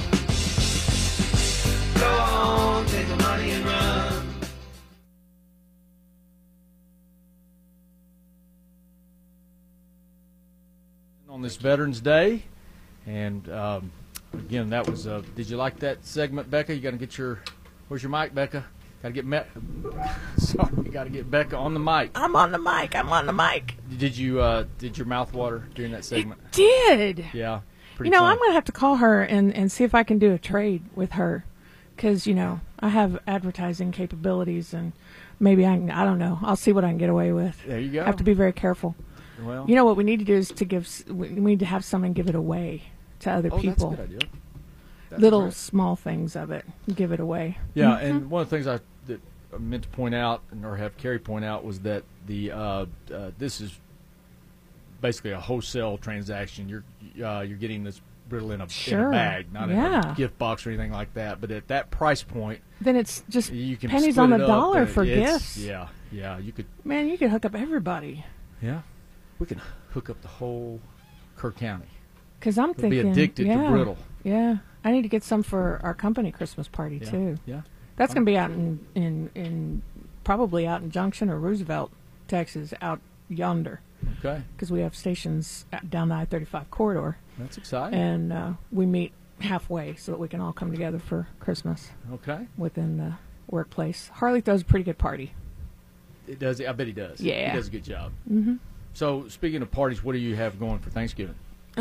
Go on, take the money and run. On this Veterans Day, and um, again, that was. Uh, did you like that segment, Becca? You got to get your. Where's your mic, Becca? Got to get Me- Sorry, you got to get Becca on the mic. I'm on the mic. I'm on the mic. Did you? Uh, did your mouth water during that segment? Did. Yeah. You Pretty know, fun. I'm going to have to call her and, and see if I can do a trade with her. Because, you know, I have advertising capabilities and maybe I can, I don't know. I'll see what I can get away with. There you go. I have to be very careful. Well, You know, what we need to do is to give, s- we we need to have someone give it away to other oh, people. that's a good idea. That's Little great. small things of it. Give it away. Yeah, and one of the things I that I meant to point out, and or have Carrie point out, was that the uh, uh, this is basically a wholesale transaction. You're uh, you're getting this brittle in a, in Sure. a bag, not in Yeah. a gift box or anything like that. But at that price point, Then it's just you can pennies split on the it up, dollar and for it's- gifts. Yeah, yeah, you could. Man, you could hook up everybody. Yeah, we could hook up the whole Kerr County. Because I'm They'll be thinking. addicted to yeah, brittle. Yeah. I need to get some for our company Christmas party, Yeah, too. yeah. That's going to be out in, in, in, probably out in Junction or Roosevelt, Texas, out yonder. Okay, Because we have stations at- down the I thirty-five corridor. that's exciting. And uh, we meet halfway so that we can all come together for Christmas Okay. within the workplace. Harley throws a pretty good party. It does. I bet he does. Yeah. He does a good job. Mm-hmm. So, speaking of parties, what do you have going for Thanksgiving?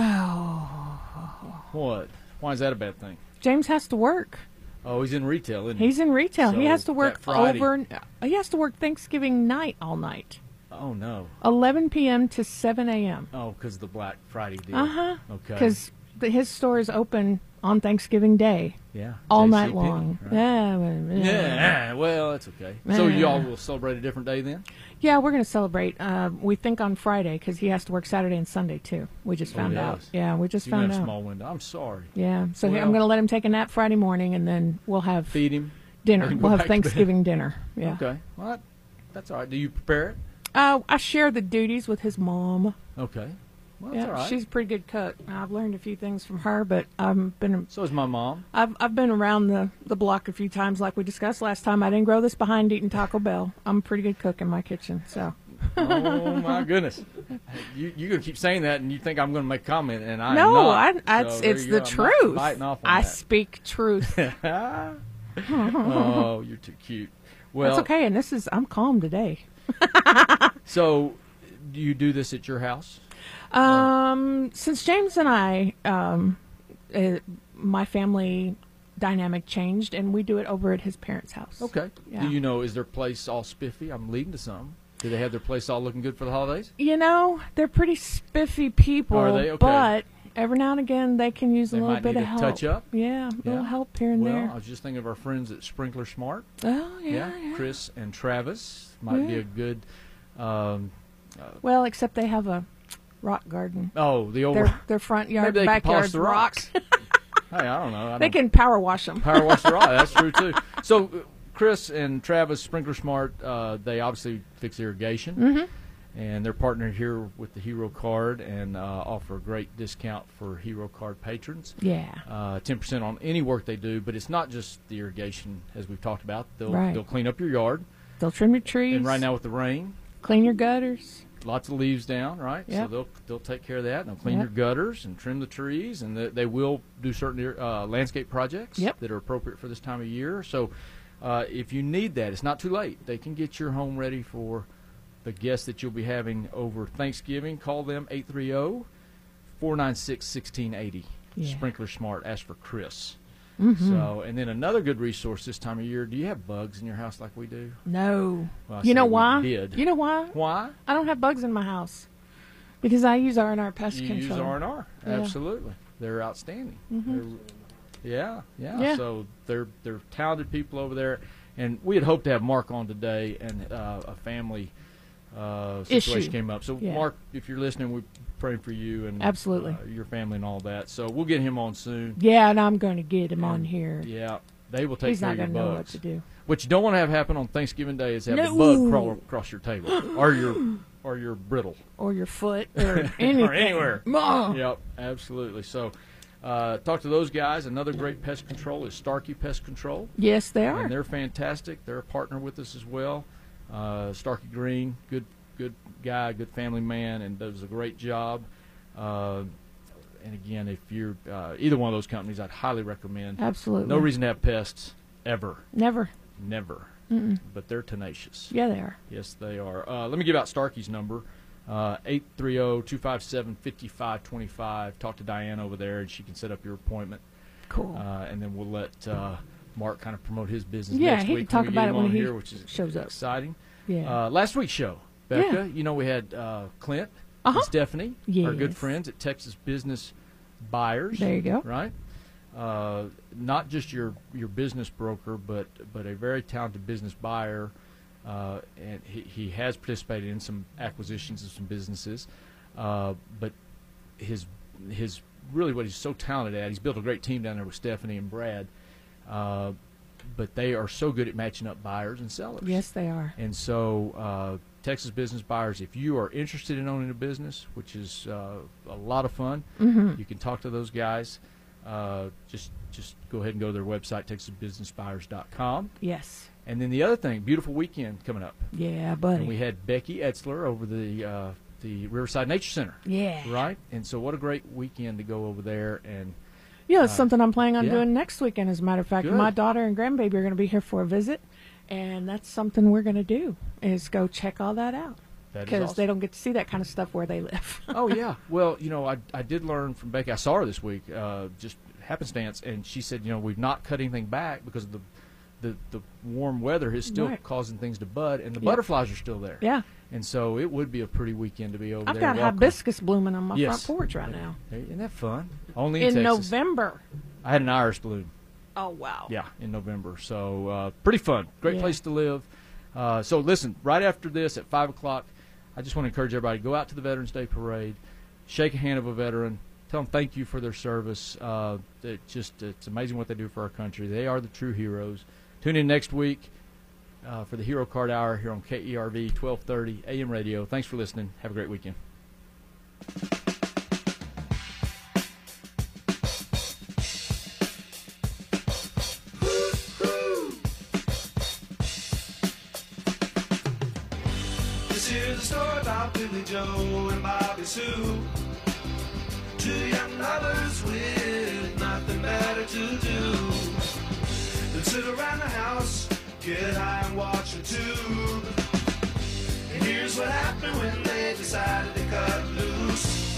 Oh, What? Why is that a bad thing? James has to work. Oh, he's in retail, isn't he? He's in retail. he So, has to work that Friday- over. He has to work Thanksgiving night all night, Oh, no. eleven p.m. to seven a.m. Oh, because of the Black Friday deal. Uh huh. Okay. Because his store is open on Thanksgiving Day yeah. all J C night Penney, long. right? Yeah, well, yeah. Yeah, well, that's okay. So Yeah. y'all will celebrate a different day then? Yeah, we're going to celebrate. Uh, we think on Friday because he has to work Saturday and Sunday too. We just Oh, found he out. does? Yeah, we just You can found have a out. small window. I'm sorry. Yeah, so he- Well- I'm going to let him take a nap Friday morning, and then we'll have Feed him. dinner. let him go We'll have back to bed. Thanksgiving dinner. Yeah. Okay. Well, that, that's all right. Do you prepare it? Uh, I share the duties with his mom. Okay. Well, that's Yeah, all right. she's a pretty good cook. I've learned a few things from her, but I've been So is my mom. I've I've been around the, the block a few times, like we discussed last time. I didn't grow this behind eating Taco Bell. I'm a pretty good cook in my kitchen. So Oh, my goodness. You, you're going to keep saying that, and you think I'm going to make a comment, and I'm no, not. I, I, So it's there it's you the go. I'm not truth. biting off on I that. speak truth. Oh, you're too cute. Well, That's okay, and this is I'm calm today. so do you do this at your house? Um, since James and I, um, uh, my family dynamic changed, and we do it over at his parents' house. Okay. Yeah. Do you know, is their place all spiffy? I'm leading to some. Do they have their place all looking good for the holidays? You know, they're pretty spiffy people, Are they? Okay. but every now and again they can use They a little might bit need of a help. touch up? Yeah, a little Yeah. help here and Well, there. I was just thinking of our friends at Sprinkler Smart. Oh, yeah, yeah. Chris and Travis might be Yeah. a good. Um, Well, except they have a rock garden. oh, the old. Their their front yard, Maybe they can polish backyard's the rocks. rocks. Hey, I don't know. I They don't can power wash them. power wash the rock. That's true too. So, uh, Chris and Travis Sprinkler Smart, uh, they obviously fix irrigation, Mm-hmm. and they're partnered here with the Hero Card and uh, offer a great discount for Hero Card patrons. Yeah. Uh, ten percent on any work they do, but it's not just the irrigation, as we've talked about. They'll Right. they'll clean up your yard, They'll trim your trees. and right now with the rain, clean your gutters. lots of leaves down, right? So Yep. they'll they'll take care of that. And they'll clean Yep. your gutters and trim the trees, and they, they will do certain uh, landscape projects Yep. that are appropriate for this time of year. So uh, if you need that, it's not too late. They can get your home ready for the guests that you'll be having over Thanksgiving. Call them eight three zero, four nine six, one six eight zero. Yeah. Sprinkler Smart. Ask for Chris. Mm-hmm. So, and then another good resource this time of year. Do you have bugs in your house like we do? No. Well, I you say know we why? did. You know why? Why? I don't have bugs in my house because I use R and R pest You control. use R and R. Yeah. Absolutely. They're outstanding. Mhm. They're, yeah, yeah, Yeah. So they're they're talented people over there, and we had hoped to have Mark on today, and uh, a family uh, situation Issue. came up. So Yeah. Mark, if you're listening, we pray for you and Absolutely. uh, your family and all that. So we'll get him on soon. Yeah, and I'm going to get him on And, here. Yeah, they will take He's care not of your going to know what bugs. to do. What you don't want to have happen on Thanksgiving Day is have No. a bug crawl across your table or your or your brittle. Or your foot or anything. Or anywhere. Mom. Yep, absolutely. So, uh, talk to those guys. Another great pest control is Starkey Pest Control, Yes, they are. and they're fantastic. They're a partner with us as well. Uh, Starkey Green, good, good guy, good family man, and does a great job. Uh, and again, if you're uh, either one of those companies, I'd highly recommend. Absolutely. No reason to have pests ever, Never. never. Mm-mm. But they're tenacious. Yeah, they are. Yes, they are. Uh, let me give out Starkey's number, uh, eight three zero, two five seven, five five two five. Talk to Diane over there, and she can set up your appointment. Cool. Uh, and then we'll let uh, Mark kind of promote his business Yeah, next he week. can talk we about get it him when on he here, which is shows up. exciting. Yeah. Uh, last week's show, Becca, Yeah. you know we had uh, Clint Uh-huh. and Stephanie, our good Yes. friends at Texas Business Buyers. There you go. Right? Uh, not just your your business broker, but but a very talented business buyer, uh, and he, he has participated in some acquisitions of some businesses, uh, but his his really what he's so talented at, he's built a great team down there with Stephanie and Brad, uh, but they are so good at matching up buyers and sellers. Yes, they are. And so, uh, Texas Business Buyers, if you are interested in owning a business, which is uh, a lot of fun, Mm-hmm. you can talk to those guys. Uh, just just go ahead and go to their website, texas business buyers dot com. Yes. And then the other thing, beautiful weekend coming up. Yeah, buddy. And we had Becky Etzler over the uh, the Riverside Nature Center, yeah. right? And so what a great weekend to go over there and Yeah, it's something I'm planning on yeah. doing next weekend, as a matter of fact. Good. My daughter and grandbaby are going to be here for a visit, and that's something we're going to do, is go check all that out. That is Because awesome. they don't get to see that kind of stuff where they live. Oh, yeah. Well, you know, I, I did learn from Becky. I saw her this week, uh, just happenstance, and she said, you know, we've not cut anything back because the the, the warm weather is still Right. causing things to bud, and the Yep. butterflies are still there. Yeah. And so it would be a pretty weekend to be over I've there. got walking. hibiscus blooming on my Yes. front porch right now. Hey, isn't that fun? Only in, In Texas. November. I had an iris bloom. Oh, wow. Yeah, in November. So uh, pretty fun. Great Yeah. place to live. Uh, so listen, right after this at five o'clock, I just want to encourage everybody to go out to the Veterans Day Parade, shake a hand of a veteran, tell them thank you for their service. Uh, it just It's amazing what they do for our country. They are the true heroes. Tune in next week uh, for the Hero Card Hour here on K E R V twelve thirty A M radio. Thanks for listening. Have a great weekend. This here's a story about Billy Joe and Bobby Sue. Two young lovers with nothing better to do than sit around the house, get high and watch a tube. And here's what happened when they decided to cut loose.